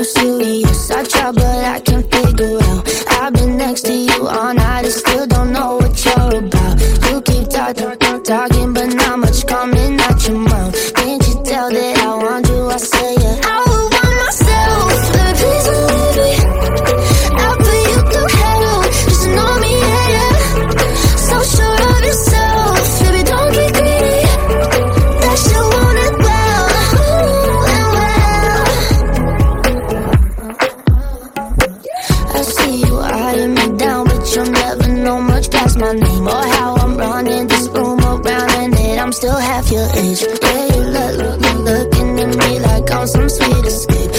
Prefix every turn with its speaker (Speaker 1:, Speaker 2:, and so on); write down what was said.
Speaker 1: serious. I try, but I can't figure out. I've been next to you all night and still don't know what you're about. You keep talking, but not much coming out your mouth. Can't you tell that I want you? I say it. I would want myself. Please believe me. I'll put you through hell. Just know me, yeah. So sure of yourself. Baby, don't get greedy. That you want it well. And well. I see you eyeing me down, but you'll never know much past my name or how I'm running this room around, and that I'm still half your age. Yeah, you looking at me like I'm some sweet escape.